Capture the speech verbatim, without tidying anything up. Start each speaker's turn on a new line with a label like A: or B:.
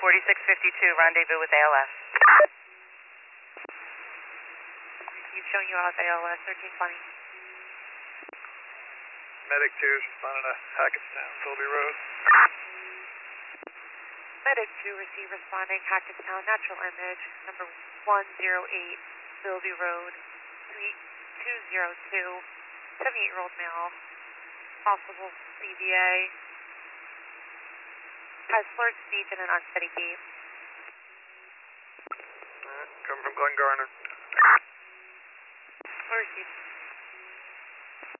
A: forty-six fifty-two, rendezvous with A L S.
B: Received, showing you out A L S, thirteen twenty.
C: Medic two is responding to Hackettstown, Philby Road.
B: Medic two, receive, responding, Hackettstown, natural image, number one zero eight, Philby Road, suite two zero two, seventy-eight-year-old male, possible C V A, has slurred speech and an unsteady gait.
C: Alright, coming from Glen Garner.
B: Received.